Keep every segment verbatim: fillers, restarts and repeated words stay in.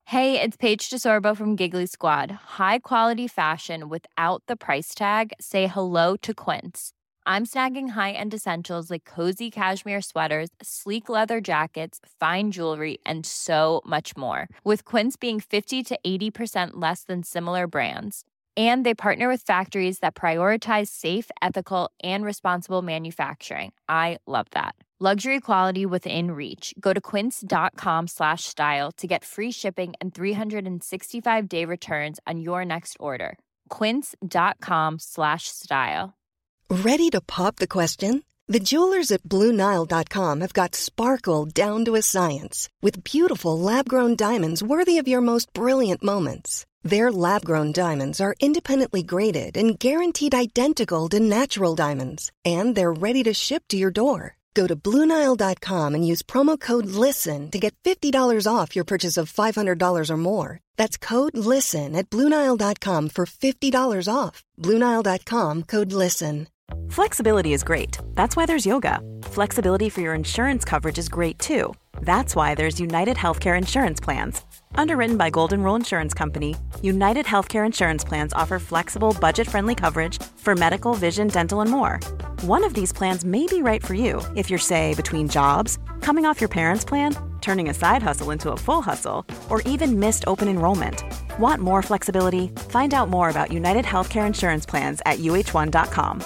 Hey, it's Paige DeSorbo from Giggly Squad. High quality fashion without the price tag. Say hello to Quince. I'm snagging high-end essentials like cozy cashmere sweaters, sleek leather jackets, fine jewelry, and so much more. With Quince being fifty to eighty percent less than similar brands. And they partner with factories that prioritize safe, ethical, and responsible manufacturing. I love that. Luxury quality within reach. Go to quince.com slash style to get free shipping and three sixty-five day returns on your next order. Quince.com slash style. Ready to pop the question? The jewelers at Blue Nile dot com have got sparkle down to a science with beautiful lab-grown diamonds worthy of your most brilliant moments. Their lab-grown diamonds are independently graded and guaranteed identical to natural diamonds, and they're ready to ship to your door. Go to Blue Nile dot com and use promo code LISTEN to get fifty dollars off your purchase of five hundred dollars or more. That's code LISTEN at Blue Nile dot com for fifty dollars off. Blue Nile dot com, code LISTEN. Flexibility is great. That's why there's yoga. Flexibility for your insurance coverage is great too. That's why there's United Healthcare Insurance Plans. Underwritten by Golden Rule Insurance Company, United Healthcare Insurance Plans offer flexible, budget-friendly coverage for medical, vision, dental, and more. One of these plans may be right for you if you're, say, between jobs, coming off your parents' plan, turning a side hustle into a full hustle, or even missed open enrollment. Want more flexibility? Find out more about United Healthcare Insurance Plans at U H one dot com.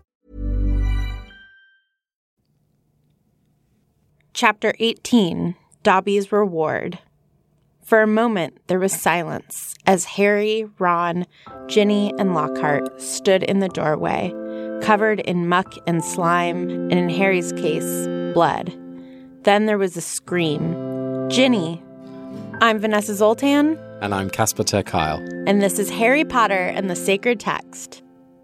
Chapter eighteen, Dobby's Reward. For a moment, there was silence as Harry, Ron, Ginny, and Lockhart stood in the doorway, covered in muck and slime, and in Harry's case, blood. Then there was a scream. Ginny. I'm Vanessa Zoltan. And I'm Casper ter Kuile. And this is Harry Potter and the Sacred Text.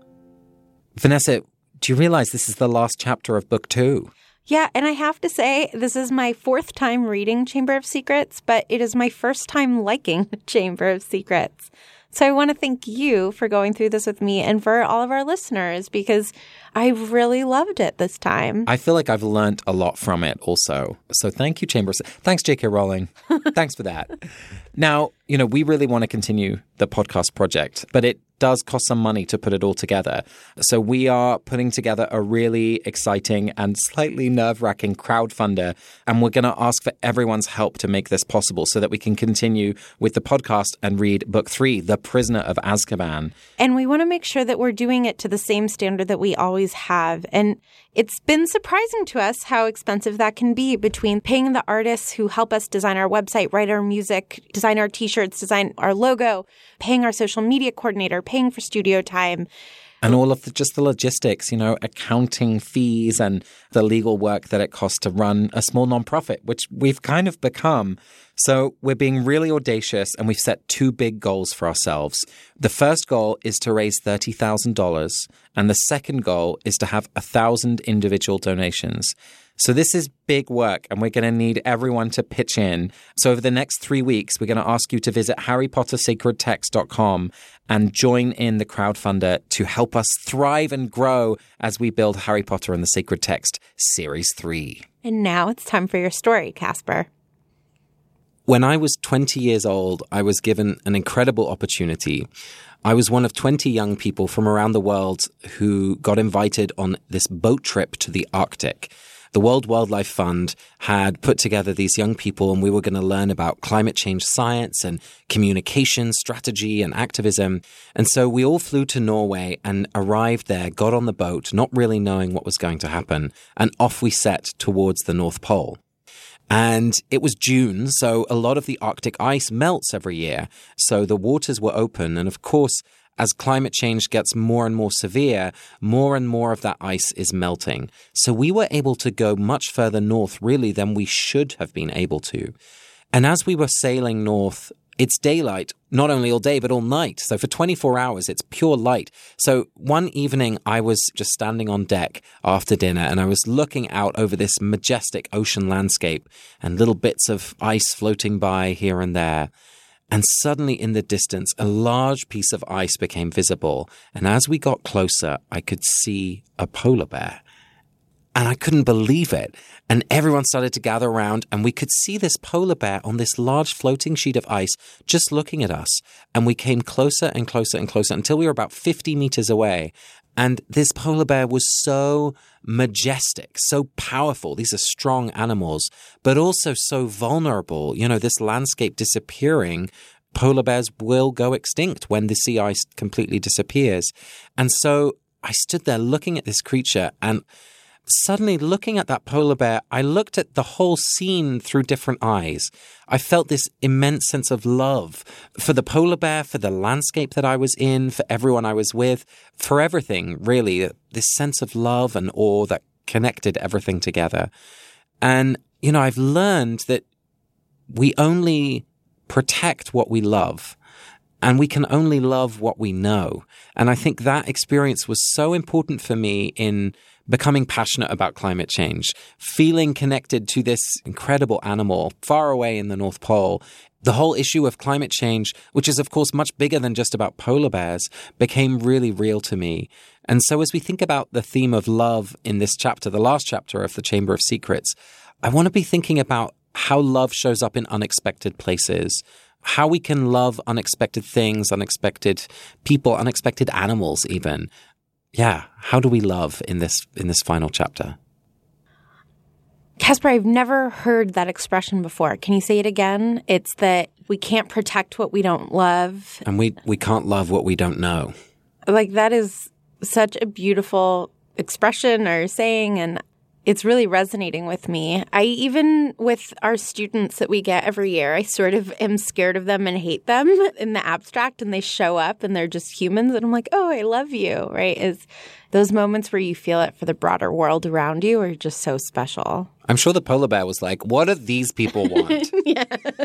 Vanessa, do you realize this is the last chapter of book two? Yeah, and I have to say, this is my fourth time reading Chamber of Secrets, but it is my first time liking Chamber of Secrets. So I want to thank you for going through this with me and for all of our listeners, because I really loved it this time. I feel like I've learned a lot from it also. So thank you, Chamber. Thanks, J K Rowling. Thanks for that. Now, you know, we really want to continue the podcast project, but it does cost some money to put it all together. So we are putting together a really exciting and slightly nerve-wracking crowdfunder, and we're going to ask for everyone's help to make this possible so that we can continue with the podcast and read book three, The Prisoner of Azkaban. And we want to make sure that we're doing it to the same standard that we always have. And it's been surprising to us how expensive that can be, between paying the artists who help us design our website, write our music, design our t-shirts, design our logo, paying our social media coordinator, paying for studio time. And all of the, just the logistics, you know, accounting fees and the legal work that it costs to run a small nonprofit, which we've kind of become. So we're being really audacious, and we've set two big goals for ourselves. The first goal is to raise thirty thousand dollars, and the second goal is to have one thousand individual donations. So this is big work, and we're going to need everyone to pitch in. So over the next three weeks, we're going to ask you to visit harry potter sacred text dot com and join in the crowdfunder to help us thrive and grow as we build Harry Potter and the Sacred Text Series three. And now it's time for your story, Casper. When I was twenty years old, I was given an incredible opportunity. I was one of twenty young people from around the world who got invited on this boat trip to the Arctic. The World Wildlife Fund had put together these young people, and we were going to learn about climate change science and communication strategy and activism. And so we all flew to Norway and arrived there, got on the boat, not really knowing what was going to happen, and off we set towards the North Pole. And it was June, so a lot of the Arctic ice melts every year. So the waters were open. And of course, as climate change gets more and more severe, more and more of that ice is melting. So we were able to go much further north, really, than we should have been able to. And as we were sailing north, it's daylight, not only all day, but all night. So for twenty-four hours, it's pure light. So one evening, I was just standing on deck after dinner, and I was looking out over this majestic ocean landscape and little bits of ice floating by here and there. And suddenly in the distance, a large piece of ice became visible. And as we got closer, I could see a polar bear. And I couldn't believe it. And everyone started to gather around, and we could see this polar bear on this large floating sheet of ice just looking at us. And we came closer and closer and closer until we were about fifty meters away. And this polar bear was so majestic, so powerful. These are strong animals, but also so vulnerable. You know, this landscape disappearing, polar bears will go extinct when the sea ice completely disappears. And so I stood there looking at this creature, and suddenly looking at that polar bear, I looked at the whole scene through different eyes. I felt this immense sense of love for the polar bear, for the landscape that I was in, for everyone I was with, for everything, really. This sense of love and awe that connected everything together. And, you know, I've learned that we only protect what we love. And we can only love what we know. And I think that experience was so important for me in becoming passionate about climate change, feeling connected to this incredible animal far away in the North Pole. The whole issue of climate change, which is, of course, much bigger than just about polar bears, became really real to me. And so as we think about the theme of love in this chapter, the last chapter of the Chamber of Secrets, I want to be thinking about how love shows up in unexpected places, how we can love unexpected things, unexpected people, unexpected animals even. Yeah, how do we love in this in this final chapter? Casper, I've never heard that expression before. Can you say it again? It's that we can't protect what we don't love. And we, we can't love what we don't know. Like, that is such a beautiful expression or saying, and it's really resonating with me. I even, with our students that we get every year, I sort of am scared of them and hate them in the abstract, and they show up and they're just humans. And I'm like, oh, I love you, right? Is those moments where you feel it for the broader world around you are just so special. I'm sure the polar bear was like, what do these people want? Yeah.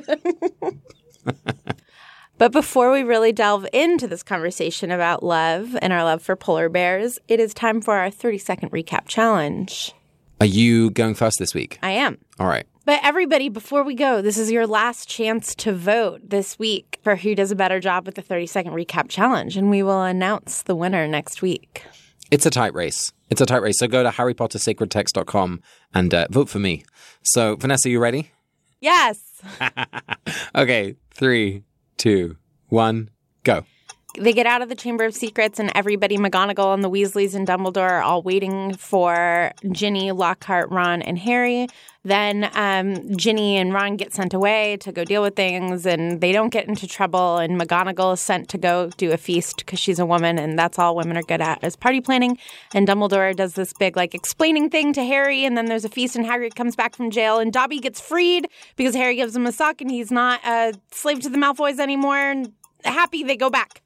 But before we really delve into this conversation about love and our love for polar bears, it is time for our thirty-second recap challenge. Are you going first this week? I am. All right. But everybody, before we go, this is your last chance to vote this week for who does a better job with the thirty-second recap challenge, and we will announce the winner next week. It's a tight race. It's a tight race. So go to harry potter sacred text dot com and uh, vote for me. So, Vanessa, you ready? Yes. Okay, three, two, one, go. They get out of the Chamber of Secrets, and everybody, McGonagall and the Weasleys and Dumbledore, are all waiting for Ginny, Lockhart, Ron, and Harry. Then um, Ginny and Ron get sent away to go deal with things, and they don't get into trouble. And McGonagall is sent to go do a feast because she's a woman, and that's all women are good at is party planning. And Dumbledore does this big, like, explaining thing to Harry, and then there's a feast, and Hagrid comes back from jail, and Dobby gets freed because Harry gives him a sock, and he's not a slave to the Malfoys anymore, and happy they go back.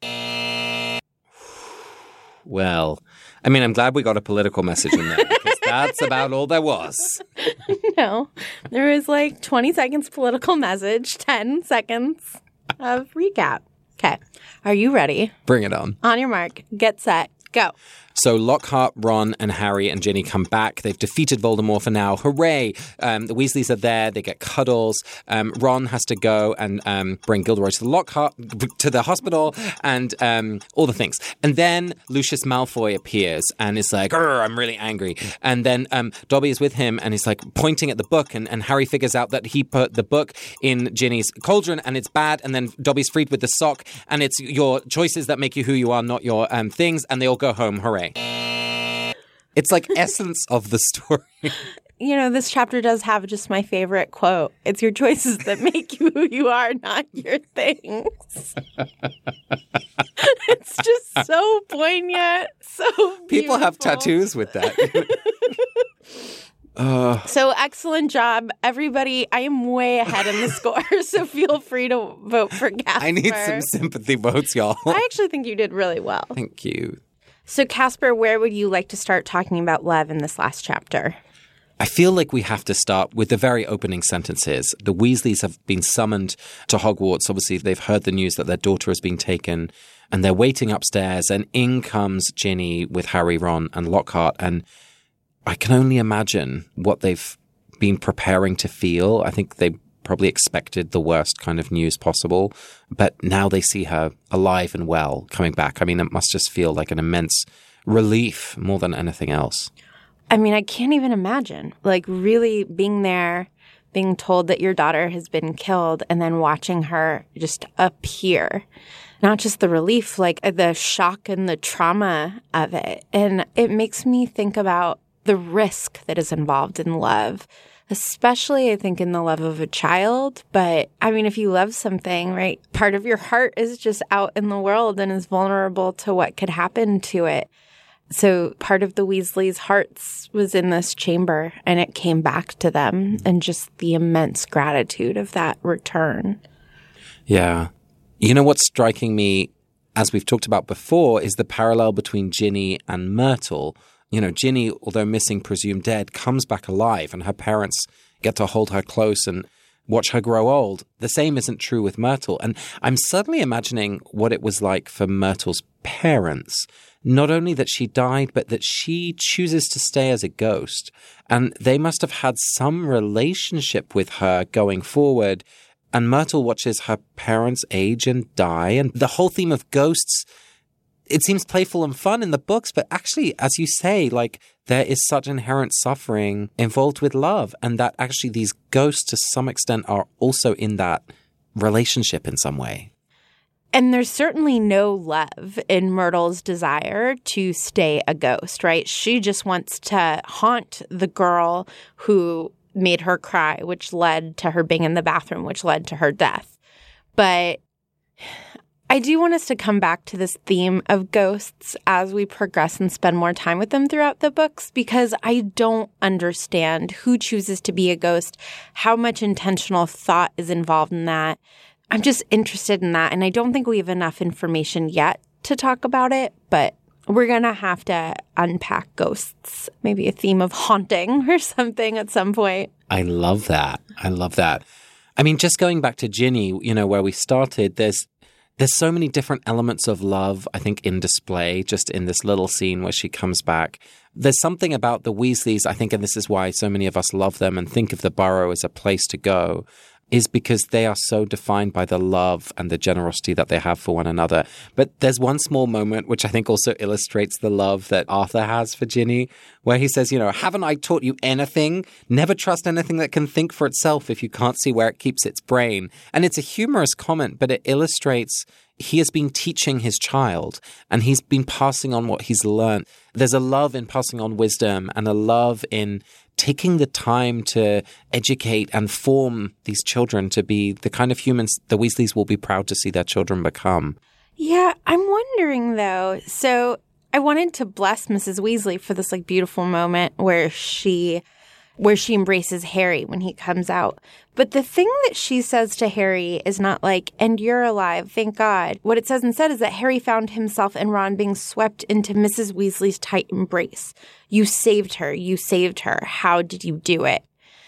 Well, I mean, I'm glad we got a political message in there because that's about all there was. No, there was like twenty seconds political message, ten seconds of recap. Okay. Are you ready? Bring it on. On your mark, get set, go. So Lockhart, Ron, and Harry and Ginny come back. They've defeated Voldemort for now. Hooray! Um, the Weasleys are there. They get cuddles. Um, Ron has to go and um, bring Gilderoy to the Lockhart to the hospital and um, all the things. And then Lucius Malfoy appears and is like, "I'm really angry." And then um, Dobby is with him and he's like pointing at the book. And, and Harry figures out that he put the book in Ginny's cauldron and it's bad. And then Dobby's freed with the sock. And it's your choices that make you who you are, not your um, things. And they all go home. Hooray. It's like essence of the story. You know, this chapter does have just my favorite quote. It's your choices that make you who you are, not your things. It's just so poignant, so beautiful. People have tattoos with that. uh, so excellent job, everybody. I am way ahead in the score, so feel free to vote for Casper. I need some sympathy votes, y'all. I actually think you did really well. Thank you. So, Casper, where would you like to start talking about love in this last chapter? I feel like we have to start with the very opening sentences. The Weasleys have been summoned to Hogwarts. Obviously, they've heard the news that their daughter has been taken, and they're waiting upstairs, and in comes Ginny with Harry, Ron, and Lockhart, and I can only imagine what they've been preparing to feel. I think they probably expected the worst kind of news possible, but now they see her alive and well coming back. I mean, it must just feel like an immense relief more than anything else. I mean, I can't even imagine, like, really being there, being told that your daughter has been killed, and then watching her just appear. Not just the relief, like the shock and the trauma of it. And it makes me think about the risk that is involved in love, especially, I think, in the love of a child. But, I mean, if you love something, right, part of your heart is just out in the world and is vulnerable to what could happen to it. So part of the Weasleys' hearts was in this chamber, and it came back to them, and just the immense gratitude of that return. Yeah. You know what's striking me, as we've talked about before, is the parallel between Ginny and Myrtle. You know, Ginny, although missing, presumed dead, comes back alive, and her parents get to hold her close and watch her grow old. The same isn't true with Myrtle. And I'm suddenly imagining what it was like for Myrtle's parents. Not only that she died, but that she chooses to stay as a ghost. And they must have had some relationship with her going forward. And Myrtle watches her parents age and die. And the whole theme of ghosts, it seems playful and fun in the books, but actually, as you say, like, there is such inherent suffering involved with love. And that actually these ghosts, to some extent, are also in that relationship in some way. And there's certainly no love in Myrtle's desire to stay a ghost, right? She just wants to haunt the girl who made her cry, which led to her being in the bathroom, which led to her death. But I do want us to come back to this theme of ghosts as we progress and spend more time with them throughout the books, because I don't understand who chooses to be a ghost, how much intentional thought is involved in that. I'm just interested in that, and I don't think we have enough information yet to talk about it, but we're going to have to unpack ghosts, maybe a theme of haunting or something at some point. I love that. I love that. I mean, just going back to Ginny, you know, where we started, there's there's so many different elements of love, I think, in display, just in this little scene where she comes back. There's something about the Weasleys, I think, and this is why so many of us love them and think of the Burrow as a place to go, is because they are so defined by the love and the generosity that they have for one another. But there's one small moment which I think also illustrates the love that Arthur has for Ginny, where he says, you know, haven't I taught you anything? Never trust anything that can think for itself if you can't see where it keeps its brain. And it's a humorous comment, but it illustrates he has been teaching his child and he's been passing on what he's learned. There's a love in passing on wisdom and a love in taking the time to educate and form these children to be the kind of humans the Weasleys will be proud to see their children become. Yeah, I'm wondering, though. So I wanted to bless Missus Weasley for this, like, beautiful moment where she where she embraces Harry when he comes out. But the thing that she says to Harry is not like, and you're alive, thank God. What it says instead is that Harry found himself and Ron being swept into Missus Weasley's tight embrace. You saved her. You saved her. How did you do it?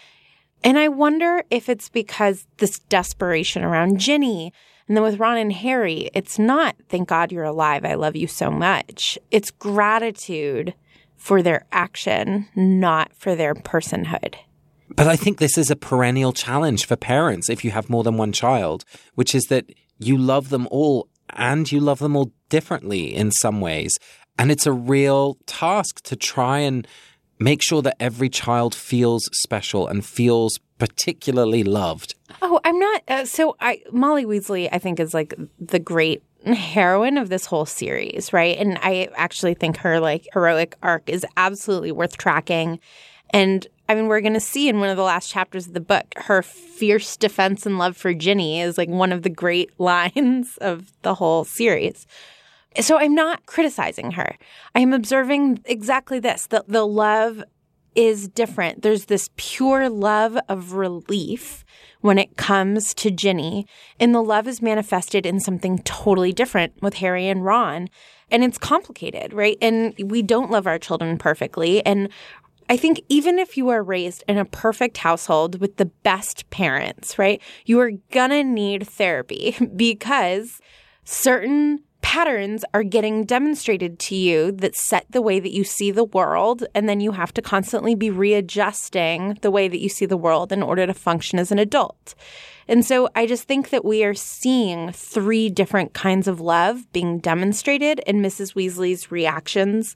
And I wonder if it's because this desperation around Ginny, and then with Ron and Harry, it's not, thank God you're alive, I love you so much. It's gratitude for their action, not for their personhood. But I think this is a perennial challenge for parents if you have more than one child, which is that you love them all and you love them all differently in some ways. And it's a real task to try and make sure that every child feels special and feels particularly loved. Oh, I'm not. Uh, so I, Molly Weasley, I think, is like the great heroine of this whole series, right? And I actually think her like heroic arc is absolutely worth tracking. And I mean, we're going to see in one of the last chapters of the book, her fierce defense and love for Ginny is like one of the great lines of the whole series. So I'm not criticizing her. I am observing exactly this, that the love is different. There's this pure love of relief when it comes to Ginny, and the love is manifested in something totally different with Harry and Ron. And it's complicated, right? And we don't love our children perfectly. And I think even if you are raised in a perfect household with the best parents, right, you are gonna need therapy because certain patterns are getting demonstrated to you that set the way that you see the world, and then you have to constantly be readjusting the way that you see the world in order to function as an adult. And so I just think that we are seeing three different kinds of love being demonstrated in Missus Weasley's reactions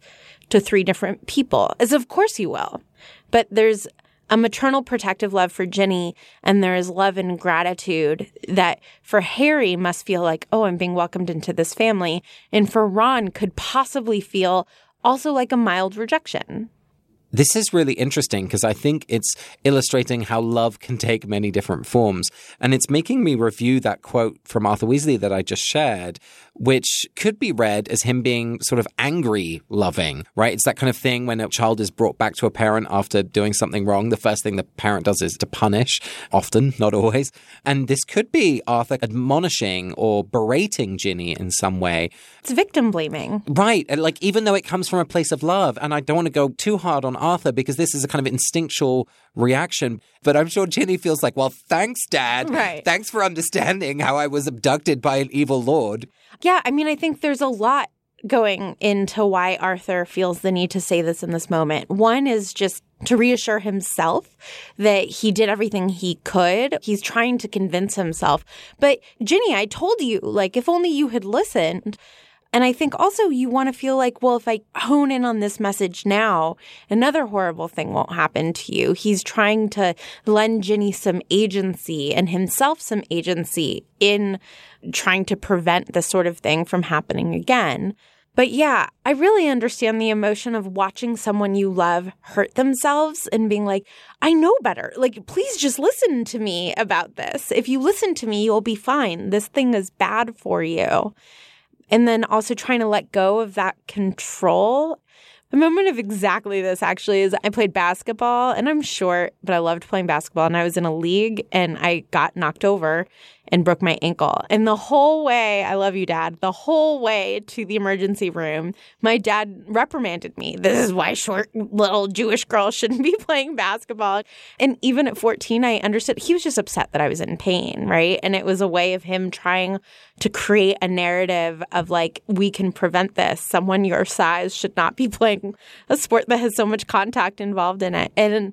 to three different people, as of course you will. But there's a maternal protective love for Ginny, and there is love and gratitude that for Harry must feel like, oh, I'm being welcomed into this family. And for Ron could possibly feel also like a mild rejection. This is really interesting because I think it's illustrating how love can take many different forms. And it's making me review that quote from Arthur Weasley that I just shared, which could be read as him being sort of angry loving, right? It's that kind of thing when a child is brought back to a parent after doing something wrong. The first thing the parent does is to punish, often, not always. And this could be Arthur admonishing or berating Ginny in some way. It's victim blaming. Right. And like, even though it comes from a place of love, and I don't want to go too hard on Arthur because this is a kind of instinctual reaction, but I'm sure Ginny feels like, well, thanks, Dad. Right. Thanks for understanding how I was abducted by an evil lord. Yeah, I mean, I think there's a lot going into why Arthur feels the need to say this in this moment. One is just to reassure himself that he did everything he could. He's trying to convince himself. But Ginny, I told you, like, if only you had listened. And I think also you want to feel like, well, if I hone in on this message now, another horrible thing won't happen to you. He's trying to lend Ginny some agency and himself some agency in trying to prevent this sort of thing from happening again. But yeah, I really understand the emotion of watching someone you love hurt themselves and being like, I know better. Like, please just listen to me about this. If you listen to me, you'll be fine. This thing is bad for you. And then also trying to let go of that control. A moment of exactly this, actually, is I played basketball, and I'm short, but I loved playing basketball. And I was in a league, and I got knocked over and broke my ankle. And the whole way, I love you, Dad, the whole way to the emergency room, my dad reprimanded me. This is why short little Jewish girls shouldn't be playing basketball. And even at fourteen, I understood. He was just upset that I was in pain, right? And it was a way of him trying to create a narrative of like, we can prevent this. Someone your size should not be playing a sport that has so much contact involved in it. And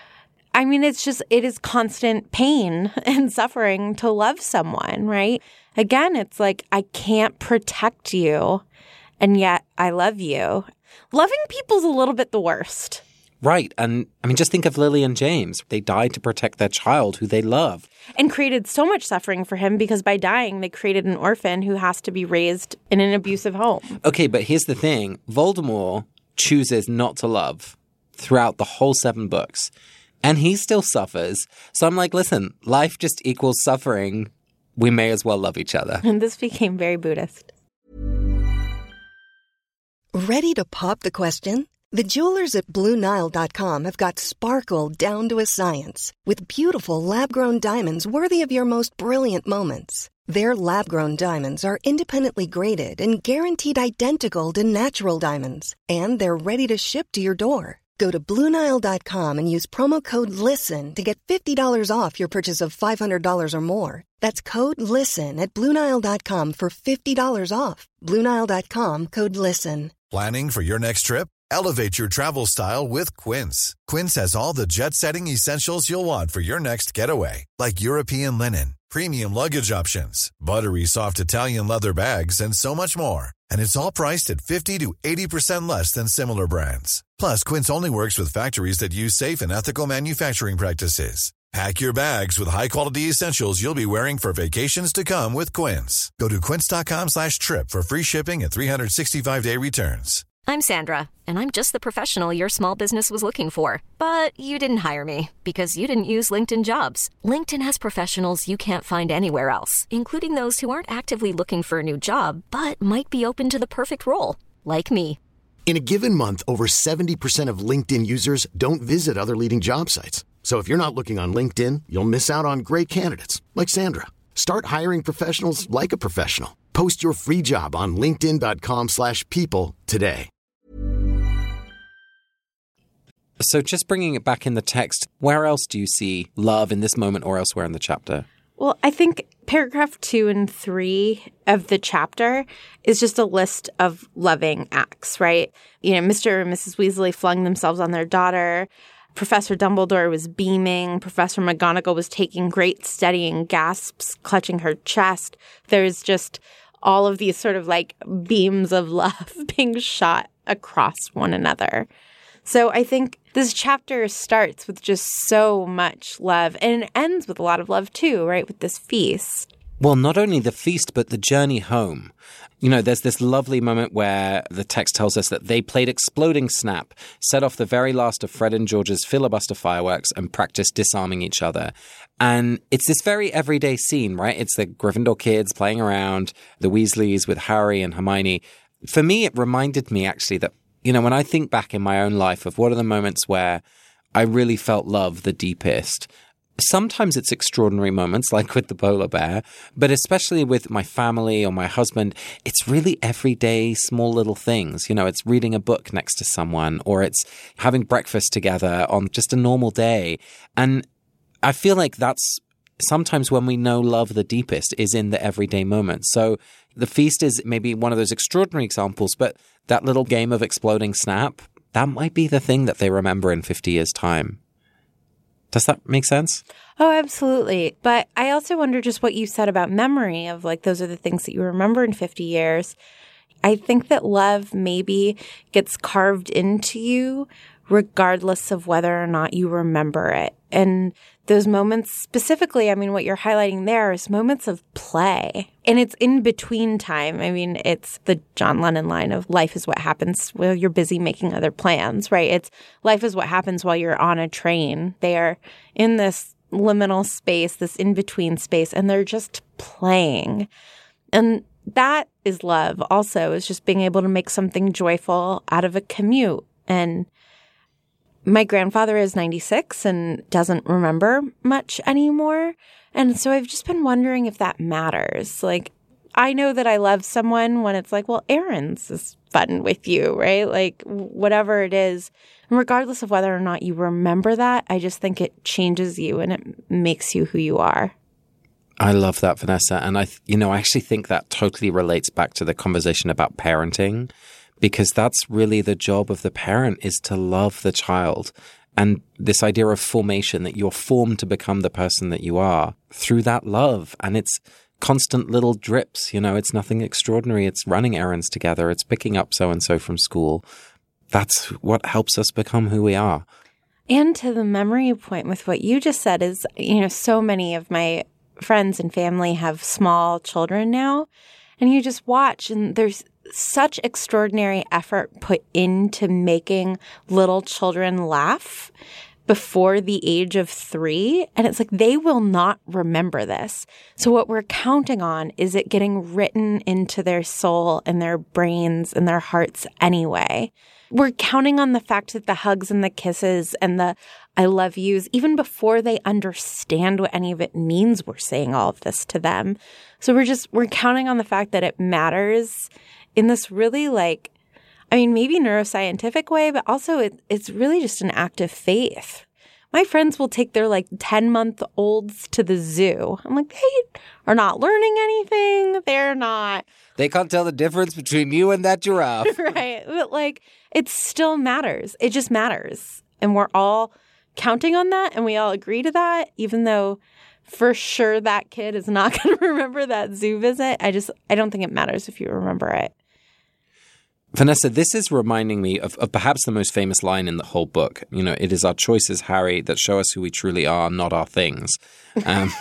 I mean, it's just, it is constant pain and suffering to love someone, right? Again, it's like, I can't protect you, and yet I love you. Loving people's a little bit the worst. Right. And I mean, just think of Lily and James. They died to protect their child who they love. And created so much suffering for him because by dying, they created an orphan who has to be raised in an abusive home. Okay, but here's the thing. Voldemort chooses not to love throughout the whole seven books. And he still suffers. So I'm like, listen, life just equals suffering. We may as well love each other. And this became very Buddhist. Ready to pop the question? The jewelers at Blue Nile dot com have got sparkle down to a science with beautiful lab-grown diamonds worthy of your most brilliant moments. Their lab-grown diamonds are independently graded and guaranteed identical to natural diamonds. And they're ready to ship to your door. Go to Blue Nile dot com and use promo code LISTEN to get fifty dollars off your purchase of five hundred dollars or more. That's code LISTEN at Blue Nile dot com for fifty dollars off. Blue Nile dot com, code LISTEN. Planning for your next trip? Elevate your travel style with Quince. Quince has all the jet-setting essentials you'll want for your next getaway, like European linen, premium luggage options, buttery soft Italian leather bags, and so much more. And it's all priced at fifty to eighty percent less than similar brands. Plus, Quince only works with factories that use safe and ethical manufacturing practices. Pack your bags with high-quality essentials you'll be wearing for vacations to come with Quince. Go to quince dot com slash trip for free shipping and three sixty-five day returns. I'm Sandra, and I'm just the professional your small business was looking for. But you didn't hire me because you didn't use LinkedIn Jobs. LinkedIn has professionals you can't find anywhere else, including those who aren't actively looking for a new job, but might be open to the perfect role, like me. In a given month, over seventy percent of LinkedIn users don't visit other leading job sites. So if you're not looking on LinkedIn, you'll miss out on great candidates like Sandra. Start hiring professionals like a professional. Post your free job on linkedin dot com slash people today. So just bringing it back in the text, where else do you see love in this moment or elsewhere in the chapter? Well, I think paragraph two and three of the chapter is just a list of loving acts, right? You know, Mister and Missus Weasley flung themselves on their daughter. Professor Dumbledore was beaming. Professor McGonagall was taking great steadying gasps, clutching her chest. There's just all of these sort of like beams of love being shot across one another. So I think this chapter starts with just so much love, and it ends with a lot of love too, right, with this feast. Well, not only the feast, but the journey home. You know, there's this lovely moment where the text tells us that they played Exploding Snap, set off the very last of Fred and George's filibuster fireworks, and practiced disarming each other. And it's this very everyday scene, right? It's the Gryffindor kids playing around, the Weasleys with Harry and Hermione. For me, it reminded me actually that, you know, when I think back in my own life of what are the moments where I really felt love the deepest, sometimes it's extraordinary moments like with the polar bear, but especially with my family or my husband, it's really everyday small little things. You know, it's reading a book next to someone, or it's having breakfast together on just a normal day. And I feel like that's sometimes when we know love the deepest is in the everyday moments. So the feast is maybe one of those extraordinary examples, but that little game of Exploding Snap, that might be the thing that they remember in fifty years' time. Does that make sense? Oh, absolutely. But I also wonder just what you said about memory of like, those are the things that you remember in fifty years. I think that love maybe gets carved into you regardless of whether or not you remember it. And those moments specifically, I mean, what you're highlighting there is moments of play. And it's in between time. I mean, it's the John Lennon line of life is what happens while you're busy making other plans, right? It's life is what happens while you're on a train. They are in this liminal space, this in-between space, and they're just playing. And that is love also, is just being able to make something joyful out of a commute. And my grandfather is ninety-six and doesn't remember much anymore. And so I've just been wondering if that matters. Like, I know that I love someone when it's like, well, errands is fun with you, right? Like, whatever it is. And regardless of whether or not you remember that, I just think it changes you and it makes you who you are. I love that, Vanessa. And I, you know, I actually think that totally relates back to the conversation about parenting, because that's really the job of the parent, is to love the child. And this idea of formation, that you're formed to become the person that you are through that love. And it's constant little drips, you know, it's nothing extraordinary. It's running errands together. It's picking up so-and-so from school. That's what helps us become who we are. And to the memory point with what you just said is, you know, so many of my friends and family have small children now. And you just watch, and there's such extraordinary effort put into making little children laugh before the age of three. And it's like they will not remember this. So what we're counting on is it getting written into their soul and their brains and their hearts anyway. We're counting on the fact that the hugs and the kisses and the I love yous, even before they understand what any of it means, we're saying all of this to them. So we're just, we're counting on the fact that it matters in this really like, I mean, maybe neuroscientific way, but also it, it's really just an act of faith. My friends will take their like ten-month-olds to the zoo. I'm like, they are not learning anything. They're not. They can't tell the difference between you and that giraffe. Right. But like, it still matters. It just matters. And we're all counting on that, and we all agree to that, even though for sure that kid is not going to remember that zoo visit. I just, I don't think it matters if you remember it. Vanessa, this is reminding me of, of perhaps the most famous line in the whole book. You know, it is our choices, Harry, that show us who we truly are, not our things. Um,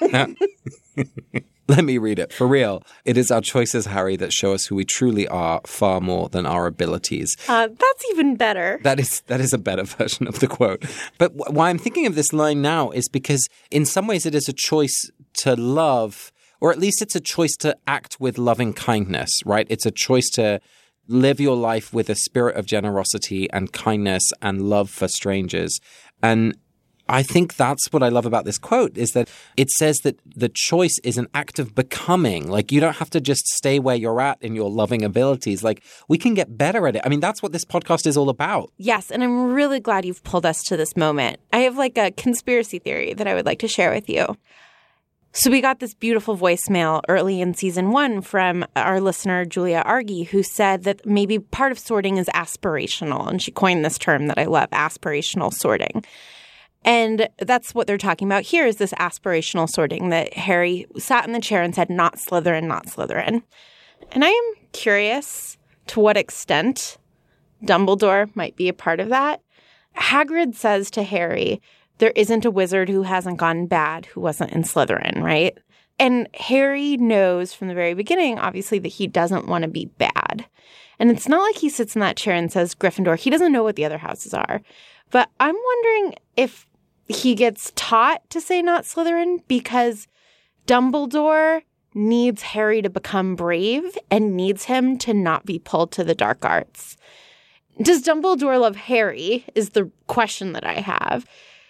let me read it. For real. It is our choices, Harry, that show us who we truly are, far more than our abilities. Uh, that's even better. That is that is a better version of the quote. But w- why I'm thinking of this line now is because in some ways it is a choice to love, or at least it's a choice to act with loving kindness, right? It's a choice to live your life with a spirit of generosity and kindness and love for strangers. And I think that's what I love about this quote, is that it says that the choice is an act of becoming. Like, you don't have to just stay where you're at in your loving abilities. Like, we can get better at it. I mean, that's what this podcast is all about. Yes, and I'm really glad you've pulled us to this moment. I have like a conspiracy theory that I would like to share with you. So we got this beautiful voicemail early in season one from our listener, Julia Argy, who said that maybe part of sorting is aspirational. And she coined this term that I love, aspirational sorting. And that's what they're talking about here, is this aspirational sorting, that Harry sat in the chair and said, not Slytherin, not Slytherin. And I am curious to what extent Dumbledore might be a part of that. Hagrid says to Harry, there isn't a wizard who hasn't gone bad who wasn't in Slytherin, right? And Harry knows from the very beginning, obviously, that he doesn't want to be bad. And it's not like he sits in that chair and says Gryffindor. He doesn't know what the other houses are. But I'm wondering if he gets taught to say not Slytherin because Dumbledore needs Harry to become brave and needs him to not be pulled to the dark arts. Does Dumbledore love Harry is the question that I have.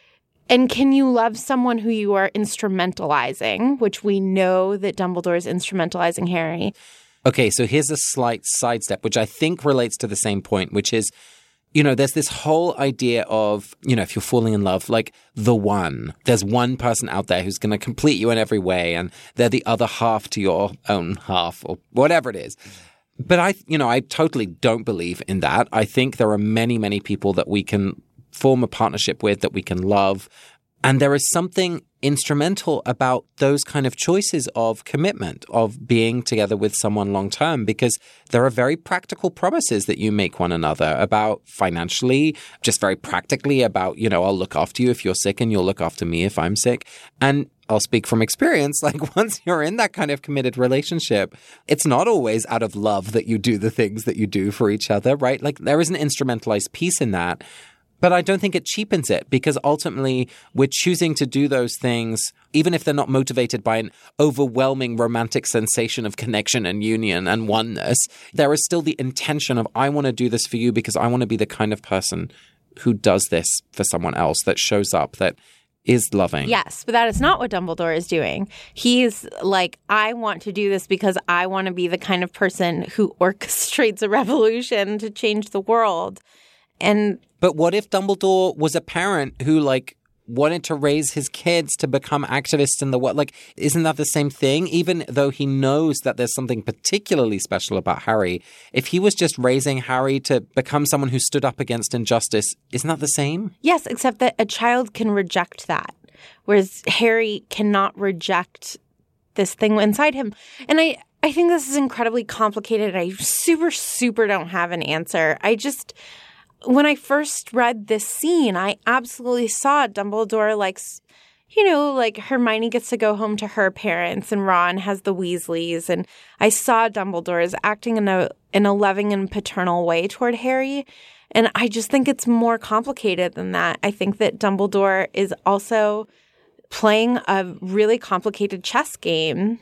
And can you love someone who you are instrumentalizing, which we know that Dumbledore is instrumentalizing Harry? Okay, so here's a slight sidestep, which I think relates to the same point, which is, you know, there's this whole idea of, you know, if you're falling in love, like the one. There's one person out there who's going to complete you in every way, and they're the other half to your own half, or whatever it is. But I, you know, I totally don't believe in that. I think there are many, many people that we can form a partnership with, that we can love. And there is something instrumental about those kind of choices of commitment, of being together with someone long term, because there are very practical promises that you make one another about financially, just very practically about, you know, I'll look after you if you're sick and you'll look after me if I'm sick. And I'll speak from experience, like once you're in that kind of committed relationship, it's not always out of love that you do the things that you do for each other, right? Like there is an instrumentalized piece in that. But I don't think it cheapens it because ultimately we're choosing to do those things, even if they're not motivated by an overwhelming romantic sensation of connection and union and oneness. There is still the intention of, I want to do this for you because I want to be the kind of person who does this for someone else, that shows up, that is loving. Yes, but that is not what Dumbledore is doing. He's like, I want to do this because I want to be the kind of person who orchestrates a revolution to change the world. And But what if Dumbledore was a parent who, like, wanted to raise his kids to become activists in the world? Like, isn't that the same thing? Even though he knows that there's something particularly special about Harry, if he was just raising Harry to become someone who stood up against injustice, isn't that the same? Yes, except that a child can reject that, whereas Harry cannot reject this thing inside him. And I, I think this is incredibly complicated. I super, super don't have an answer. I just... When I first read this scene, I absolutely saw Dumbledore, like, you know, like Hermione gets to go home to her parents and Ron has the Weasleys. And I saw Dumbledore as acting in a in a loving and paternal way toward Harry. And I just think it's more complicated than that. I think that Dumbledore is also playing a really complicated chess game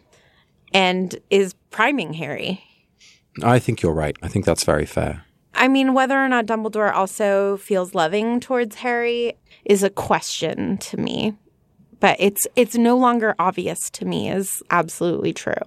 and is priming Harry. I think you're right. I think that's very fair. I mean, whether or not Dumbledore also feels loving towards Harry is a question to me. But it's it's no longer obvious to me is absolutely true.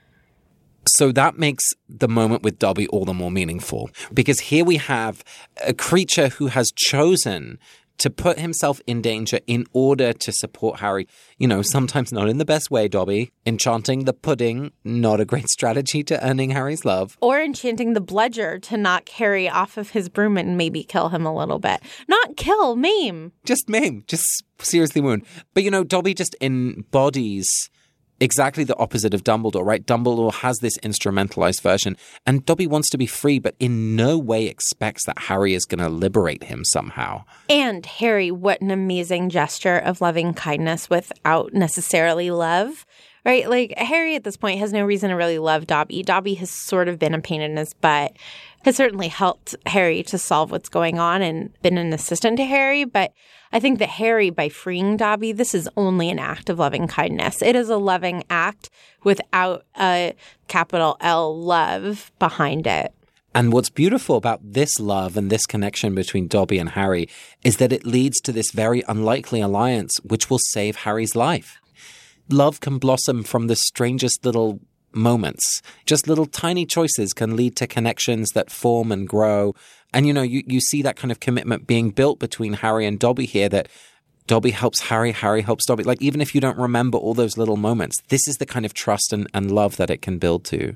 So that makes the moment with Dobby all the more meaningful. Because here we have a creature who has chosen to put himself in danger in order to support Harry. You know, sometimes not in the best way, Dobby. Enchanting the pudding, not a great strategy to earning Harry's love. Or enchanting the bludger to knock Harry off of his broom and maybe kill him a little bit. Not kill, maim. Just maim. Just seriously wound. But, you know, Dobby just embodies exactly the opposite of Dumbledore, right? Dumbledore has this instrumentalized version, and Dobby wants to be free, but in no way expects that Harry is going to liberate him somehow. And Harry, what an amazing gesture of loving kindness without necessarily love, right? Like, Harry at this point has no reason to really love Dobby. Dobby has sort of been a pain in his butt, has certainly helped Harry to solve what's going on and been an assistant to Harry, but I think that Harry, by freeing Dobby, this is only an act of loving kindness. It is a loving act without a capital L love behind it. And what's beautiful about this love and this connection between Dobby and Harry is that it leads to this very unlikely alliance, which will save Harry's life. Love can blossom from the strangest little moments. Just little tiny choices can lead to connections that form and grow. And, you know, you, you see that kind of commitment being built between Harry and Dobby here, that Dobby helps Harry, Harry helps Dobby. Like, even if you don't remember all those little moments, this is the kind of trust and, and love that it can build to.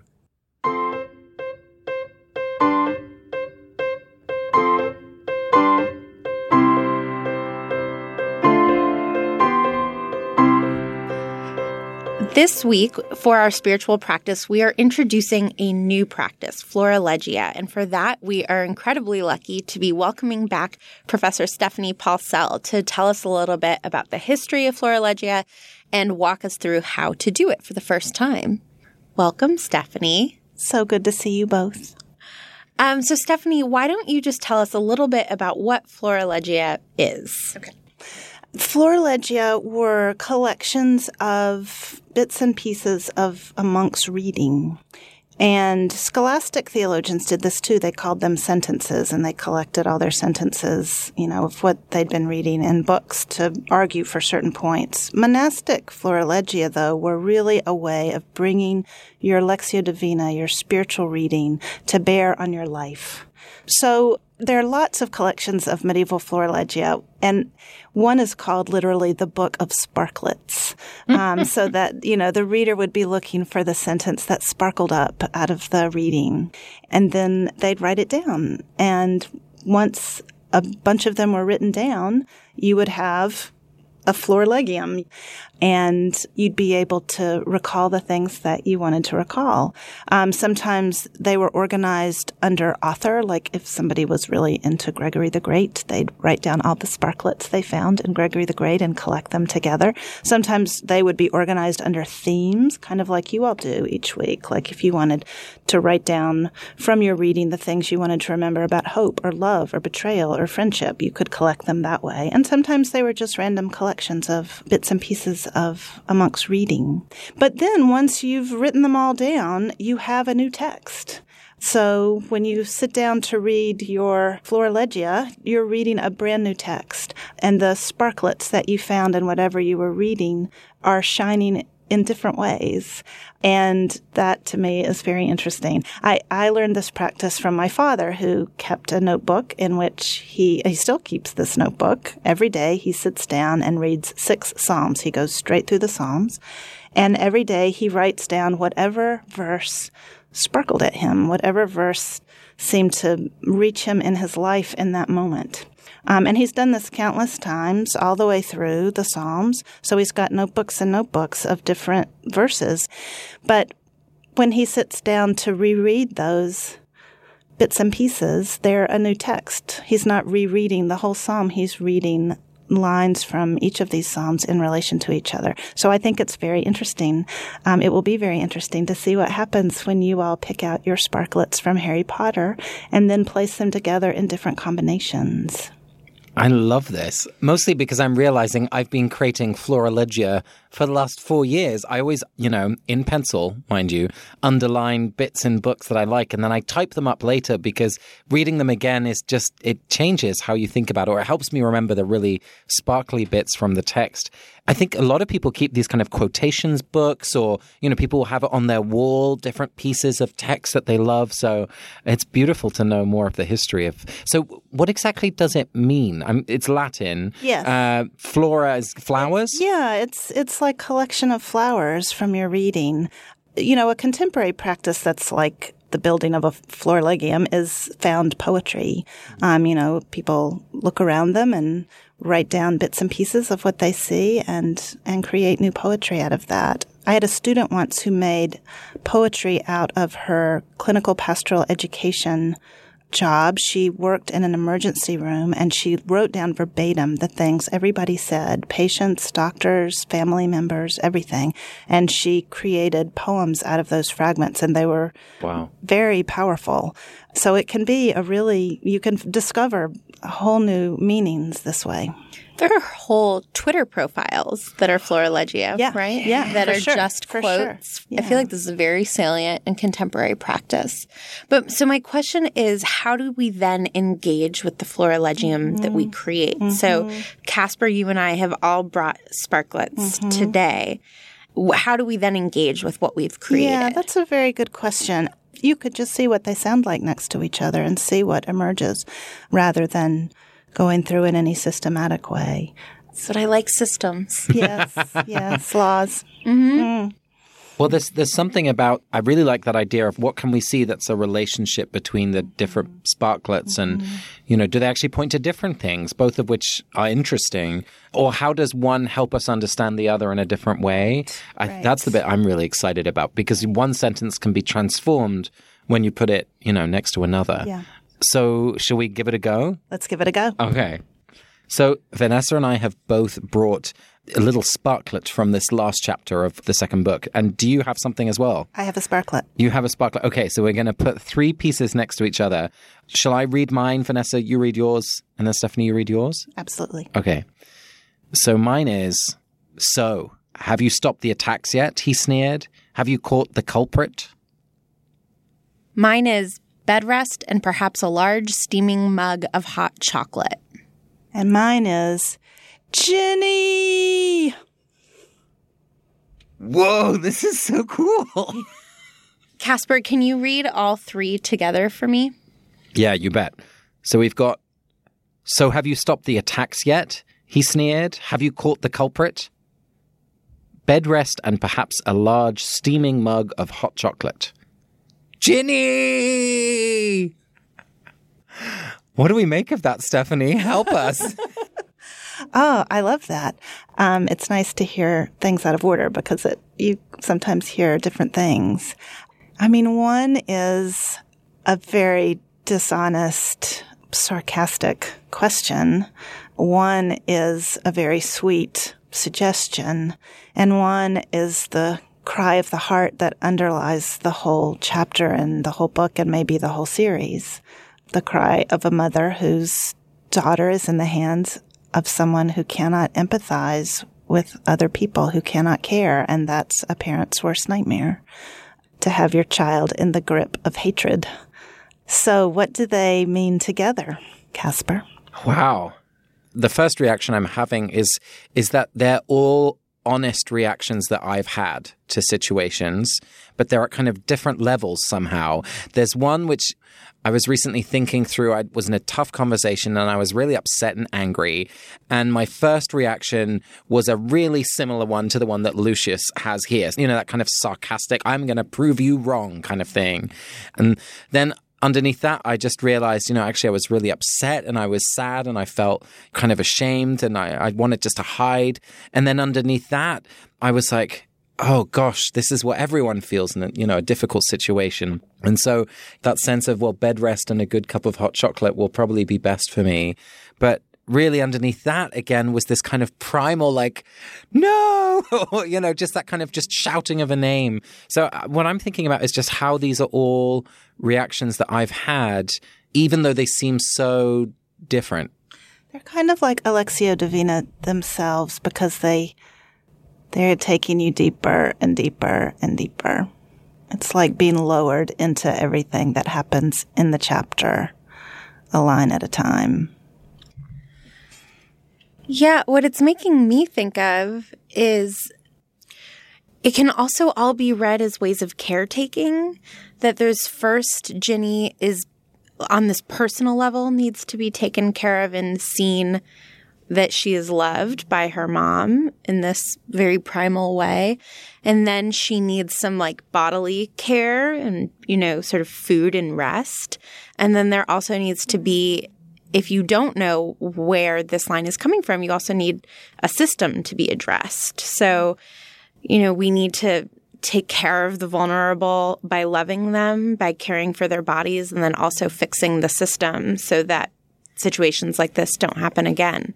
This week, for our spiritual practice, we are introducing a new practice, Florilegia. And for that, we are incredibly lucky to be welcoming back Professor Stephanie Paulsell to tell us a little bit about the history of Florilegia and walk us through how to do it for the first time. Welcome, Stephanie. So good to see you both. Um, so, Stephanie, why don't you just tell us a little bit about what Florilegia is? Okay. Florilegia were collections of bits and pieces of a monk's reading. And scholastic theologians did this too. They called them sentences, and they collected all their sentences, you know, of what they'd been reading in books to argue for certain points. Monastic Florilegia, though, were really a way of bringing your Lectio Divina, your spiritual reading, to bear on your life. So there are lots of collections of medieval Florilegia, and one is called literally the Book of Sparklets, um, so that, you know, the reader would be looking for the sentence that sparkled up out of the reading, and then they'd write it down. And once a bunch of them were written down, you would have a Florilegium, and you'd be able to recall the things that you wanted to recall. Um, sometimes they were organized under author, like if somebody was really into Gregory the Great, they'd write down all the sparklets they found in Gregory the Great and collect them together. Sometimes they would be organized under themes, kind of like you all do each week. Like if you wanted to write down from your reading the things you wanted to remember about hope or love or betrayal or friendship, you could collect them that way. And sometimes they were just random collections of bits and pieces of a monk's reading. But then once you've written them all down, you have a new text. So when you sit down to read your Florilegia, you're reading a brand new text. And the sparklets that you found in whatever you were reading are shining in different ways. And that, to me, is very interesting. I, I learned this practice from my father, who kept a notebook in which he, he still keeps this notebook. Every day he sits down and reads six Psalms. He goes straight through the Psalms. And every day he writes down whatever verse sparkled at him, whatever verse seemed to reach him in his life in that moment. Um, and he's done this countless times all the way through the Psalms. So he's got notebooks and notebooks of different verses. But when he sits down to reread those bits and pieces, they're a new text. He's not rereading the whole Psalm. He's reading lines from each of these Psalms in relation to each other. So I think it's very interesting. Um, it will be very interesting to see what happens when you all pick out your sparklets from Harry Potter and then place them together in different combinations. I love this, mostly because I'm realizing I've been creating Florilegia for the last four years. I always, you know, in pencil, mind you, underline bits in books that I like, and then I type them up later because reading them again is just, it changes how you think about it, or it helps me remember the really sparkly bits from the text. I think a lot of people keep these kind of quotations books, or, you know, people have it on their wall, different pieces of text that they love. So it's beautiful to know more of the history of. So what exactly does it mean? I'm, it's Latin. Yes. Uh, flora is flowers? Yeah, it's it's like collection of flowers from your reading. You know, a contemporary practice that's like the building of a florilegium is found poetry. Um, you know, people look around them and write down bits and pieces of what they see and and create new poetry out of that. I had a student once who made poetry out of her clinical pastoral education job. She worked in an emergency room, and she wrote down verbatim the things everybody said, patients, doctors, family members, everything. And she created poems out of those fragments, and they were wow. very powerful. So it can be a really, you can discover whole new meanings this way. There are whole Twitter profiles that are Florilegia, yeah, right? Yeah, that for are sure, just for quotes. Sure. Yeah. I feel like this is a very salient and contemporary practice. But so my question is, how do we then engage with the Florilegium mm-hmm. that we create? Mm-hmm. So Casper, you and I have all brought sparklets mm-hmm. today. How do we then engage with what we've created? Yeah, that's a very good question. You could just see what they sound like next to each other and see what emerges rather than going through in any systematic way. That's what I like, systems. Yes, yes, laws. Mm-hmm. Mm. Well, there's there's something about, I really like that idea of what can we see that's a relationship between the different sparklets and, mm-hmm. you know, do they actually point to different things, both of which are interesting? Or how does one help us understand the other in a different way? I, right. That's the bit I'm really excited about, because one sentence can be transformed when you put it, you know, next to another. Yeah. So shall we give it a go? Let's give it a go. Okay. So Vanessa and I have both brought a little sparklet from this last chapter of the second book. And do you have something as well? I have a sparklet. You have a sparklet. Okay, so we're going to put three pieces next to each other. Shall I read mine, Vanessa? You read yours, and then Stephanie, you read yours? Absolutely. Okay. So mine is, so, have you stopped the attacks yet? He sneered. Have you caught the culprit? Mine is bed rest and perhaps a large steaming mug of hot chocolate. And mine is Ginny! Whoa, this is so cool. Casper, can you read all three together for me? Yeah, you bet. So we've got, so have you stopped the attacks yet? He sneered. Have you caught the culprit? Bed rest and perhaps a large steaming mug of hot chocolate. Ginny! What do we make of that, Stephanie? Help us. Oh, I love that. Um, it's nice to hear things out of order because it, you sometimes hear different things. I mean, one is a very dishonest, sarcastic question. One is a very sweet suggestion. And one is the cry of the heart that underlies the whole chapter and the whole book and maybe the whole series. The cry of a mother whose daughter is in the hands of someone who cannot empathize with other people, who cannot care, and that's a parent's worst nightmare, to have your child in the grip of hatred. So what do they mean together, Casper? Wow. The first reaction I'm having is is that they're all honest reactions that I've had to situations, but they're at kind of different levels somehow. There's one which I was recently thinking through. I was in a tough conversation and I was really upset and angry. And my first reaction was a really similar one to the one that Lucius has here. You know, that kind of sarcastic, I'm going to prove you wrong kind of thing. And then underneath that, I just realized, you know, actually I was really upset and I was sad and I felt kind of ashamed and I, I wanted just to hide. And then underneath that, I was like, oh gosh, this is what everyone feels in a, you know, a difficult situation. And so that sense of, well, bed rest and a good cup of hot chocolate will probably be best for me. But really underneath that, again, was this kind of primal, like, no, you know, just that kind of just shouting of a name. So what I'm thinking about is just how these are all reactions that I've had, even though they seem so different. They're kind of like Alexio Divina themselves because they... they're taking you deeper and deeper and deeper. It's like being lowered into everything that happens in the chapter, a line at a time. Yeah, what it's making me think of is it can also all be read as ways of caretaking, that there's first Ginny is on this personal level needs to be taken care of and seen that she is loved by her mom in this very primal way. And then she needs some like bodily care and, you know, sort of food and rest. And then there also needs to be, if you don't know where this line is coming from, you also need a system to be addressed. So, you know, we need to take care of the vulnerable by loving them, by caring for their bodies, and then also fixing the system so that situations like this don't happen again.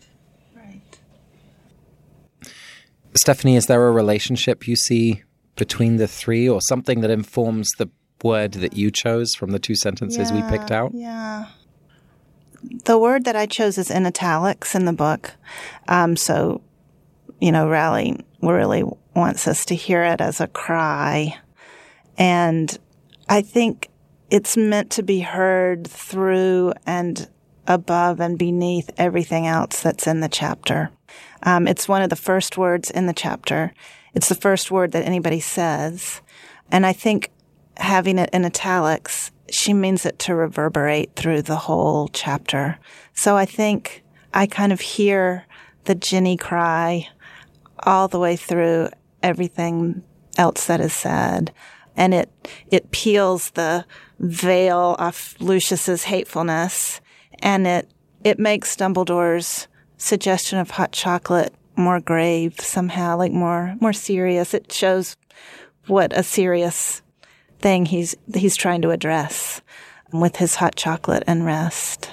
Stephanie, is there a relationship you see between the three or something that informs the word that you chose from the two sentences yeah, we picked out? Yeah. The word that I chose is in italics in the book. Um, so, you know, Raleigh really wants us to hear it as a cry. And I think it's meant to be heard through and above and beneath everything else that's in the chapter. Um, it's one of the first words in the chapter. It's the first word that anybody says. And I think having it in italics, she means it to reverberate through the whole chapter. So I think I kind of hear the Ginny cry all the way through everything else that is said. And it it peels the veil off Lucius's hatefulness, and it it makes Dumbledore's suggestion of hot chocolate more grave somehow, like more more serious. It shows what a serious thing he's he's trying to address with his hot chocolate and rest.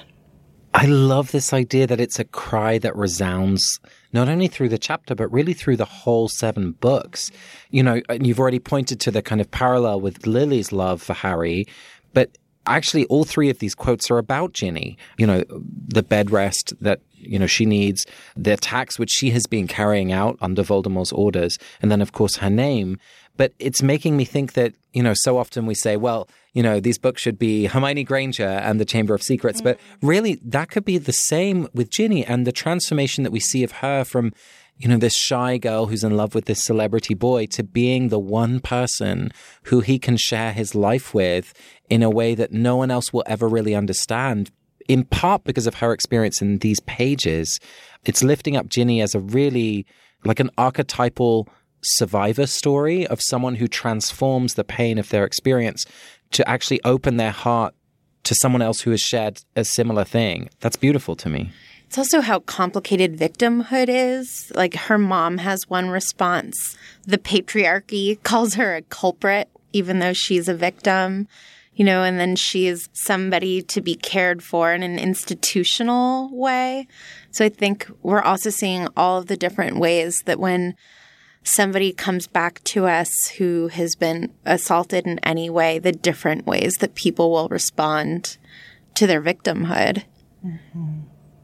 I love this idea that it's a cry that resounds not only through the chapter, but really through the whole seven books. You know, and you've already pointed to the kind of parallel with Lily's love for Harry, but actually all three of these quotes are about Ginny. You know, the bed rest that, you know, she needs, the attacks which she has been carrying out under Voldemort's orders, and then, of course, her name. But it's making me think that, you know, so often we say, well, you know, these books should be Hermione Granger and the Chamber of Secrets. Mm. But really, that could be the same with Ginny and the transformation that we see of her from, you know, this shy girl who's in love with this celebrity boy to being the one person who he can share his life with in a way that no one else will ever really understand, in part because of her experience in these pages. It's lifting up Ginny as a really, like an archetypal survivor story of someone who transforms the pain of their experience to actually open their heart to someone else who has shared a similar thing. That's beautiful to me. It's also how complicated victimhood is. Like, her mom has one response. The patriarchy calls her a culprit, even though she's a victim, you know, and then she is somebody to be cared for in an institutional way. So I think we're also seeing all of the different ways that when somebody comes back to us who has been assaulted in any way, the different ways that people will respond to their victimhood. Mm-hmm.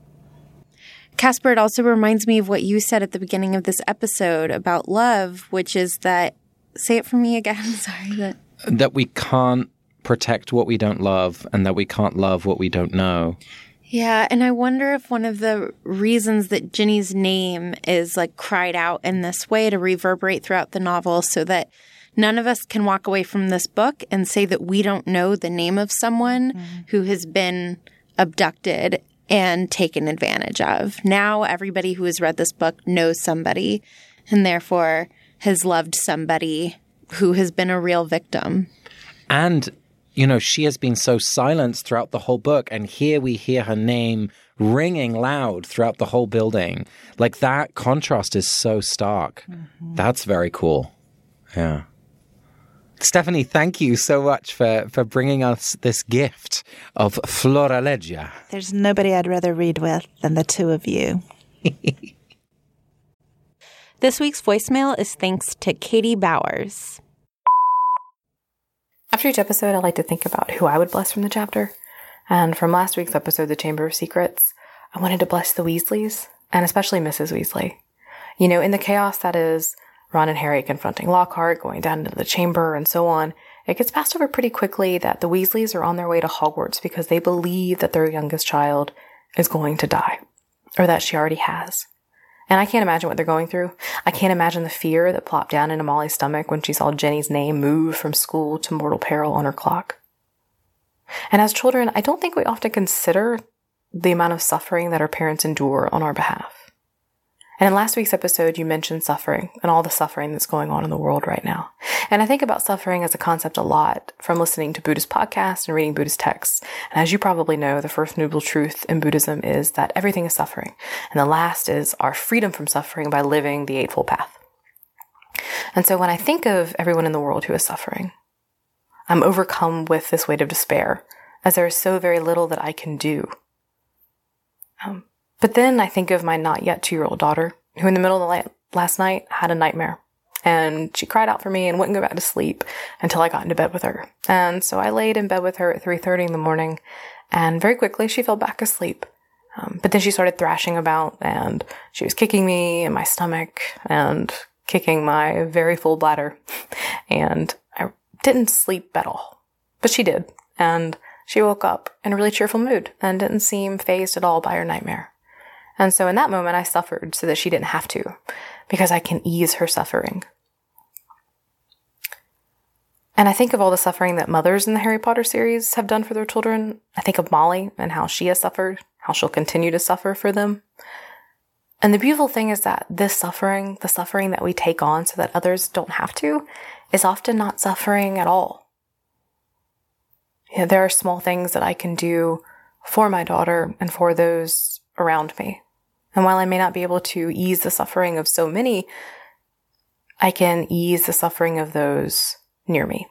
Casper, it also reminds me of what you said at the beginning of this episode about love, which is that, say it for me again, sorry. That, that we can't protect what we don't love and that we can't love what we don't know. Yeah, and I wonder if one of the reasons that Ginny's name is like cried out in this way to reverberate throughout the novel so that none of us can walk away from this book and say that we don't know the name of someone mm. who has been abducted and taken advantage of. Now everybody who has read this book knows somebody and therefore has loved somebody who has been a real victim. And you know, she has been so silenced throughout the whole book, and here we hear her name ringing loud throughout the whole building. Like, that contrast is so stark. Mm-hmm. That's very cool. Yeah. Stephanie, thank you so much for, for bringing us this gift of Florilegia. There's nobody I'd rather read with than the two of you. This week's voicemail is thanks to Katie Bowers. After each episode, I like to think about who I would bless from the chapter. And from last week's episode, The Chamber of Secrets, I wanted to bless the Weasleys, and especially Missus Weasley. You know, in the chaos that is Ron and Harry confronting Lockhart, going down into the chamber, and so on, it gets passed over pretty quickly that the Weasleys are on their way to Hogwarts because they believe that their youngest child is going to die, or that she already has. And I can't imagine what they're going through. I can't imagine the fear that plopped down into Molly's stomach when she saw Ginny's name move from school to mortal peril on her clock. And as children, I don't think we often consider the amount of suffering that our parents endure on our behalf. And in last week's episode, you mentioned suffering and all the suffering that's going on in the world right now. And I think about suffering as a concept a lot from listening to Buddhist podcasts and reading Buddhist texts. And as you probably know, the first noble truth in Buddhism is that everything is suffering. And the last is our freedom from suffering by living the Eightfold Path. And so when I think of everyone in the world who is suffering, I'm overcome with this weight of despair, as there is so very little that I can do. Um, But then I think of my not yet two-year-old daughter, who in the middle of the night last night had a nightmare. And she cried out for me and wouldn't go back to sleep until I got into bed with her. And so I laid in bed with her at three thirty in the morning, and very quickly she fell back asleep. Um, but then she started thrashing about, and she was kicking me in my stomach and kicking my very full bladder. And I didn't sleep at all. But she did. And she woke up in a really cheerful mood and didn't seem fazed at all by her nightmare. And so in that moment, I suffered so that she didn't have to, because I can ease her suffering. And I think of all the suffering that mothers in the Harry Potter series have done for their children. I think of Molly and how she has suffered, how she'll continue to suffer for them. And the beautiful thing is that this suffering, the suffering that we take on so that others don't have to, is often not suffering at all. You know, there are small things that I can do for my daughter and for those around me. And while I may not be able to ease the suffering of so many, I can ease the suffering of those near me.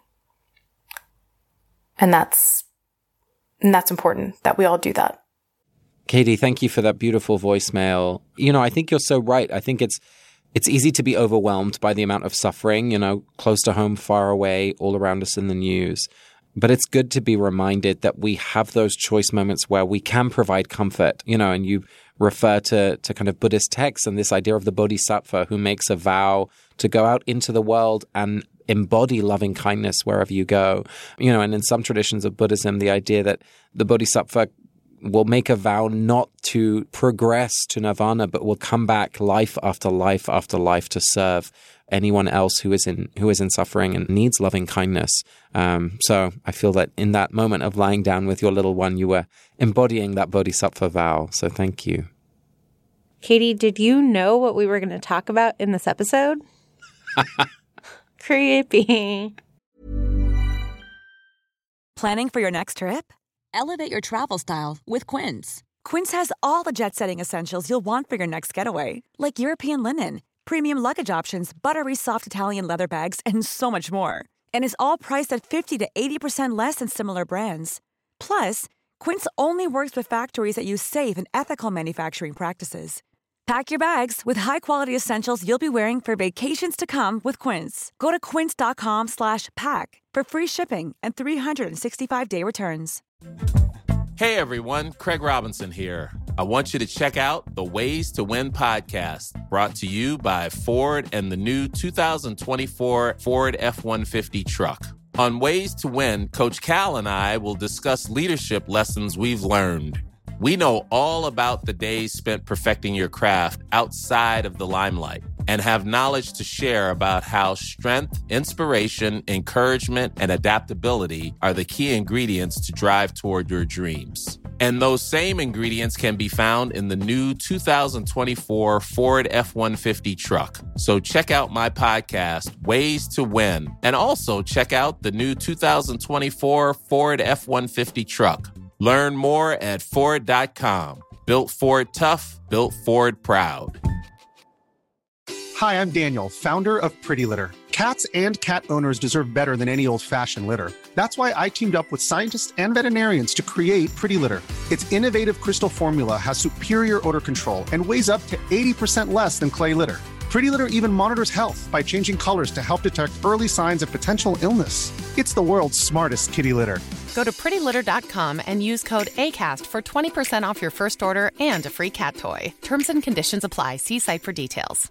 And that's, and that's important that we all do that. Katie, thank you for that beautiful voicemail. You know, I think you're so right. I think it's it's easy to be overwhelmed by the amount of suffering, you know, close to home, far away, all around us in the news. But it's good to be reminded that we have those choice moments where we can provide comfort, you know, and you refer to, to kind of Buddhist texts and this idea of the bodhisattva who makes a vow to go out into the world and embody loving kindness wherever you go. You know, and in some traditions of Buddhism, the idea that the bodhisattva will make a vow not to progress to nirvana, but will come back life after life after life to serve anyone else who is in who is in suffering and needs loving kindness. Um, so I feel that in that moment of lying down with your little one, you were embodying that bodhisattva vow. So thank you. Katie, did you know what we were going to talk about in this episode? Creepy. Planning for your next trip? Elevate your travel style with Quince. Quince has all the jet-setting essentials you'll want for your next getaway, like European linen, premium luggage options, buttery soft Italian leather bags, and so much more. And is all priced at fifty to eighty percent less than similar brands. Plus, Quince only works with factories that use safe and ethical manufacturing practices. Pack your bags with high-quality essentials you'll be wearing for vacations to come with Quince. Go to quince.com slash pack for free shipping and three sixty-five day returns. Hey everyone, Craig Robinson here. I want you to check out the Ways to Win podcast, brought to you by Ford and the new two thousand twenty-four Ford F one fifty truck. On Ways to Win, Coach Cal and I will discuss leadership lessons we've learned. We know all about the days spent perfecting your craft outside of the limelight and have knowledge to share about how strength, inspiration, encouragement, and adaptability are the key ingredients to drive toward your dreams. And those same ingredients can be found in the new two thousand twenty-four Ford F one fifty truck. So check out my podcast, Ways to Win, and also check out the new two thousand twenty-four Ford F one fifty truck. Learn more at Ford dot com. Built Ford tough, built Ford proud. Hi, I'm Daniel, founder of Pretty Litter. Cats and cat owners deserve better than any old-fashioned litter. That's why I teamed up with scientists and veterinarians to create Pretty Litter. Its innovative crystal formula has superior odor control and weighs up to eighty percent less than clay litter. Pretty Litter even monitors health by changing colors to help detect early signs of potential illness. It's the world's smartest kitty litter. Go to pretty litter dot com and use code ACAST for twenty percent off your first order and a free cat toy. Terms and conditions apply. See site for details.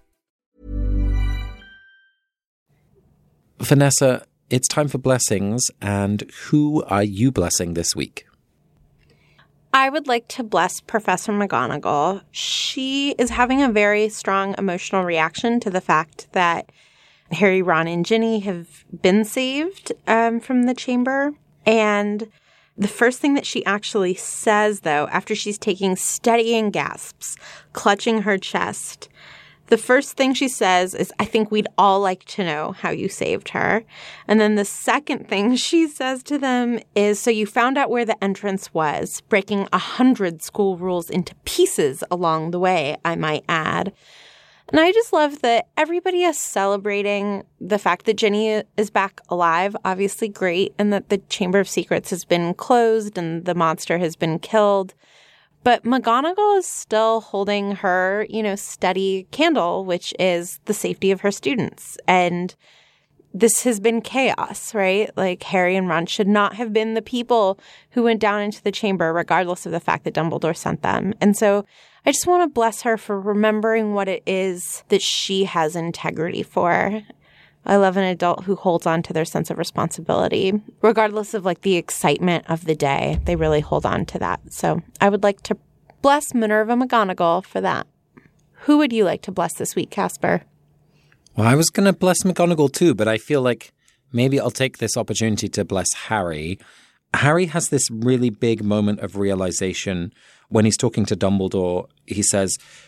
Vanessa, it's time for blessings. And who are you blessing this week? I would like to bless Professor McGonagall. She is having a very strong emotional reaction to the fact that Harry, Ron, and Ginny have been saved um, from the chamber. And the first thing that she actually says, though, after she's taking steadying gasps, clutching her chest, the first thing she says is, I think we'd all like to know how you saved her. And then the second thing she says to them is, so you found out where the entrance was, breaking a hundred school rules into pieces along the way, I might add. And I just love that everybody is celebrating the fact that Ginny is back alive, obviously great, and that the Chamber of Secrets has been closed and the monster has been killed. But McGonagall is still holding her, you know, steady candle, which is the safety of her students. And this has been chaos, right? Like, Harry and Ron should not have been the people who went down into the chamber, regardless of the fact that Dumbledore sent them. And so I just want to bless her for remembering what it is that she has integrity for. I love an adult who holds on to their sense of responsibility. Regardless of, like, the excitement of the day, they really hold on to that. So I would like to bless Minerva McGonagall for that. Who would you like to bless this week, Casper? Well, I was going to bless McGonagall too, but I feel like maybe I'll take this opportunity to bless Harry. Harry has this really big moment of realization when he's talking to Dumbledore. He says,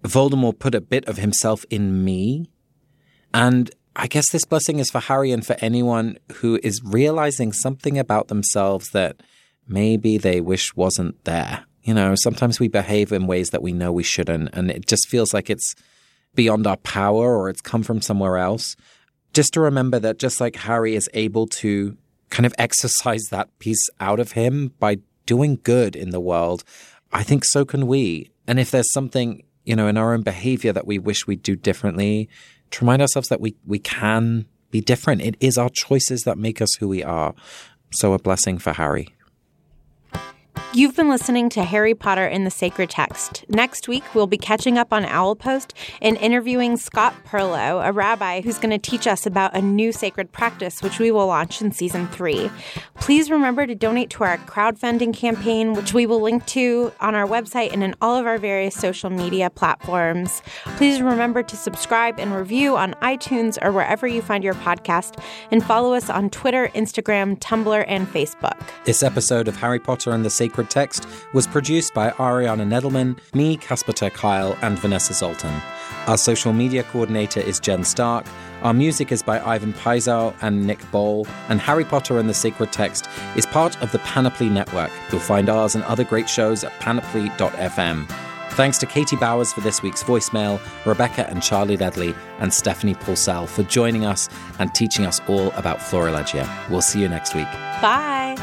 Voldemort put a bit of himself in me. And I guess this blessing is for Harry and for anyone who is realizing something about themselves that maybe they wish wasn't there. You know, sometimes we behave in ways that we know we shouldn't, and it just feels like it's beyond our power or it's come from somewhere else. Just to remember that just like Harry is able to kind of exercise that piece out of him by doing good in the world, I think so can we. And if there's something, you know, in our own behavior that we wish we'd do differently, to remind ourselves that we, we can be different. It is our choices that make us who we are. So a blessing for Harry. You've been listening to Harry Potter and the Sacred Text. Next week, we'll be catching up on Owlpost and interviewing Scott Perlow, a rabbi who's going to teach us about a new sacred practice, which we will launch in season three. Please remember to donate to our crowdfunding campaign, which we will link to on our website and in all of our various social media platforms. Please remember to subscribe and review on iTunes or wherever you find your podcast, and follow us on Twitter, Instagram, Tumblr, and Facebook. This episode of Harry Potter and the Sacred Text was produced by Ariana Nedelman, me, Casper ter Kuile, and Vanessa Zoltan. Our social media coordinator is Jen Stark. Our music is by Ivan Paisau and Nick Boll. And Harry Potter and the Sacred Text is part of the Panoply Network. You'll find ours and other great shows at panoply dot f m. Thanks to Katie Bowers for this week's voicemail, Rebecca and Charlie Ledley, and Stephanie Pulsell for joining us and teaching us all about Florilegia. We'll see you next week. Bye.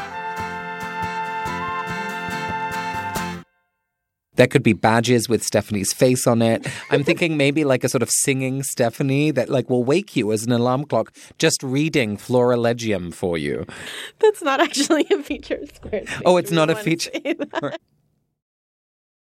There could be badges with Stephanie's face on it. I'm thinking maybe like a sort of singing Stephanie that like will wake you as an alarm clock just reading Florilegium for you. That's not actually a feature of Squarespace. Oh, it's not a feature.